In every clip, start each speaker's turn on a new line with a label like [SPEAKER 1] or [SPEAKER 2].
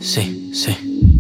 [SPEAKER 1] Sí, sí.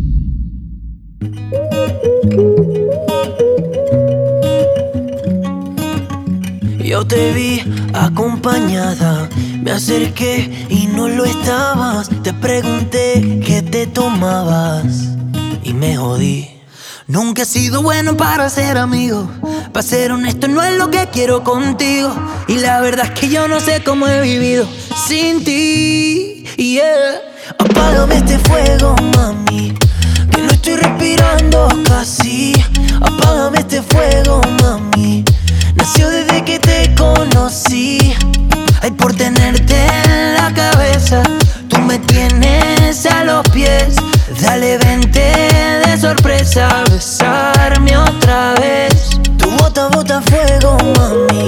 [SPEAKER 1] Yo te vi acompañada, me acerqué y no lo estabas. Te pregunté qué te tomabas y me jodí. Nunca he sido bueno para ser amigo, para ser honesto no es lo que quiero contigo. Y la verdad es que yo no sé cómo he vivido sin ti, yeah. Apágame este fuego, mami, que no estoy respirando casi. Apágame este fuego, mami, nació desde que te conocí. Ay, por tenerte en la cabeza, tú me tienes a los pies. Dale, vente de sorpresa a besarme otra vez. Tu bota bota fuego, mami.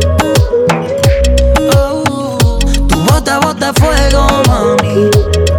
[SPEAKER 1] Oh, tu bota bota fuego, mami.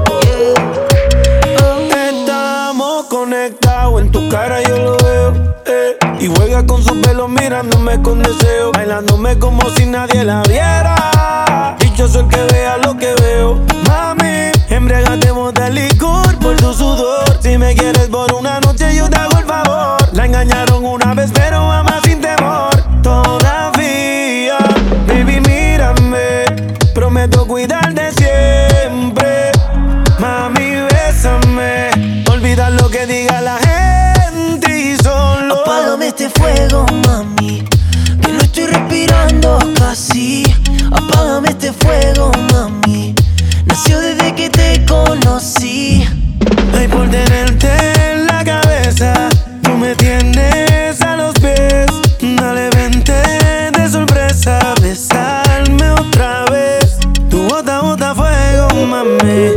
[SPEAKER 2] Estamos conectados, en tu cara yo lo veo, y juega con su pelo mirándome con deseo, bailándome como si nadie la viera. Dichoso el que vea lo que veo. Mami, embriagatemos de licor por tu sudor. Si me quieres por una noche yo te hago el favor. La engañaron una vez pero ama sin temor. Todavía, baby mírame, prometo cuidarte siempre. Mami bésame, olvida lo que diga la gente y solo
[SPEAKER 1] apágame este fuego, mami, que no estoy respirando casi. Apágame este fuego, mami, nació desde que te conocí.
[SPEAKER 2] Ay, por tenerte en la cabeza, tú me tienes a los pies. Dale, vente de sorpresa a besarme otra vez. Tu bota bota fuego, mami.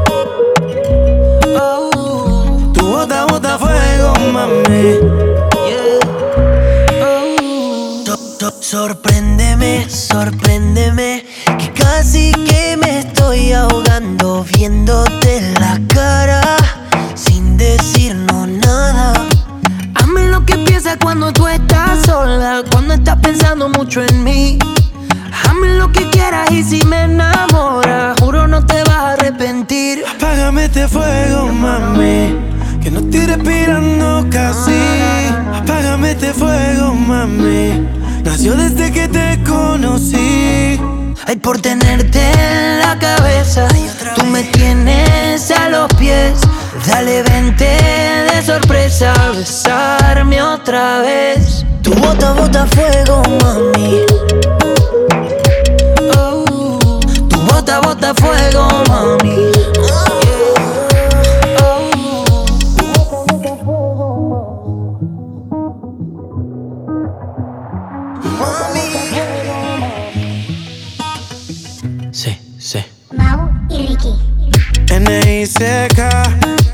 [SPEAKER 1] Oh,
[SPEAKER 2] Tu bota bota fuego, mami.
[SPEAKER 1] yeah. Sorpréndeme, sorpréndeme, que casi que me estoy ahogando viéndote la cara sin decirnos nada. Hazme lo que piensas cuando tú estás sola, cuando estás pensando mucho en mí. Hazme lo que quieras y si me enamoras, juro no te vas a arrepentir.
[SPEAKER 2] Apágame este fuego, mami, que no estoy respirando casi. Apágame este fuego, mami, nació desde que te conocí.
[SPEAKER 1] Ay, por tenerte en la cabeza, tú me tienes a los pies. Dale, vente de sorpresa a besarme otra vez. Tu bota bota fuego, mami. Oh, tu bota bota fuego, mami. Sí, sí.
[SPEAKER 3] Mau y Ricky.
[SPEAKER 2] N.I.C.K.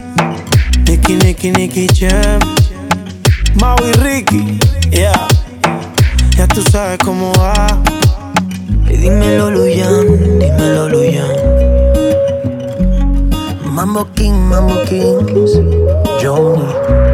[SPEAKER 2] Nicky Jam. Mau y Ricky, yeah. Ya tú sabes cómo va.
[SPEAKER 1] Y dímelo, Luyan, dímelo, Luyan. Mambo Kings, Johnny.